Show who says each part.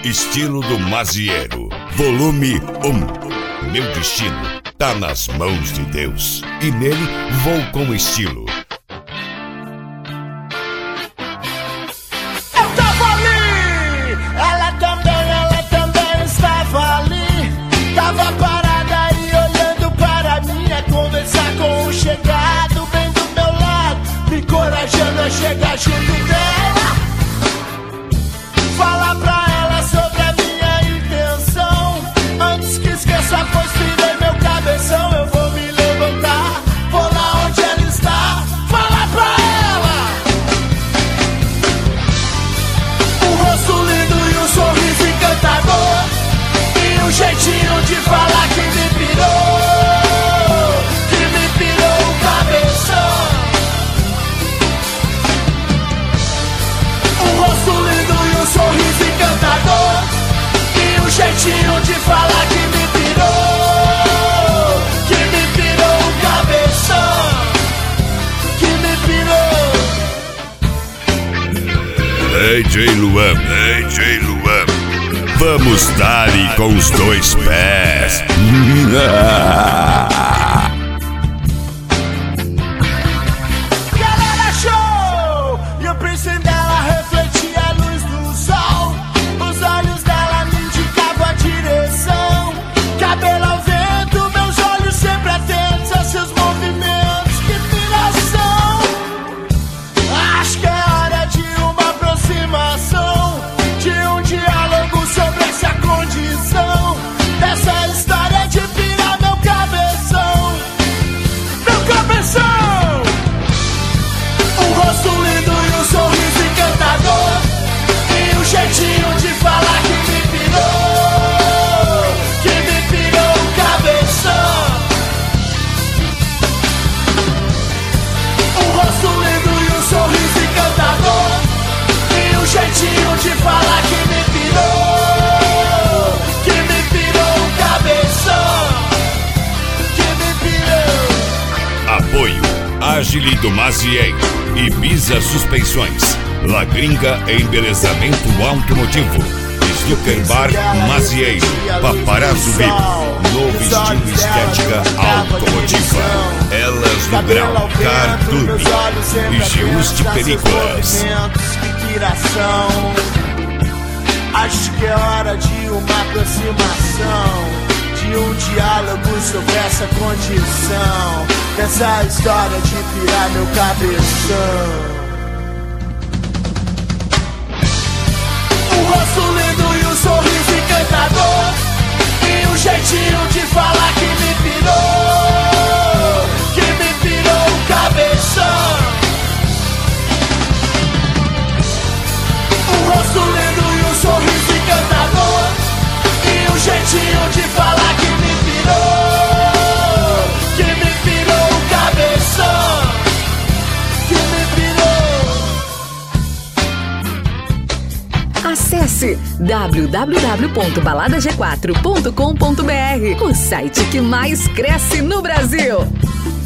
Speaker 1: Estilo do Mazieiro, volume 1. Meu destino tá nas mãos de Deus e nele vou com estilo.
Speaker 2: Eu tava ali, ela também estava ali. Tava parada e olhando para mim, a conversar com o chegado bem do meu lado, me encorajando a chegar junto dela. Falar pra ela sobre a minha intenção, antes que esqueça, pois virei meu cabeção. Eu vou me levantar, vou lá onde ela está, falar pra ela. Um rosto lindo e um sorriso encantador, e um jeitinho de falar que me pirou o cabeção. Um rosto lindo e um sorriso encantador, e um jeitinho de falar que me pirou o cabeção, que me pirou.
Speaker 1: DJ Luan, vamos dar-lhe com os dois pés.
Speaker 2: Galera, show! E eu pensei nela, refletia a luz do sol. Os olhos dela me indicavam a direção. Cabelo ao vento, meus olhos sempre atentos a seus movimentos. Que piração! Acho que é hora de uma aproximação, de um diálogo sobre essa condição, dessa história de pirar meu cabeção. Meu cabeção! Um rosto lindo e um sorriso encantador, e um jeitinho de falar que me pirou o cabeção. Um rosto lindo e um sorriso encantador, e um jeitinho de falar que me pirou o cabeção, que me pirou.
Speaker 1: Apoio Agile do Mazieiro, Ibiza Suspensões, La Gringa Embelezamento Automotivo, Snooker Bar Mazieiro, Paparazzo VIP, novo estilo estética automotiva, Elas no Grau, Cardume e Juste Películas.
Speaker 2: Que piração. Acho que é hora de uma aproximação, de um diálogo sobre essa condição, dessa história de pirar meu cabeção. Um rosto lindo e um sorriso encantador, e um jeitinho de falar que me pirou o cabeção. Um rosto lindo e um sorriso encantador, e um jeitinho de falar que me pirou o cabeção, que me pirou.
Speaker 3: Acesse www.baladag4.com.br, o site que mais cresce no Brasil.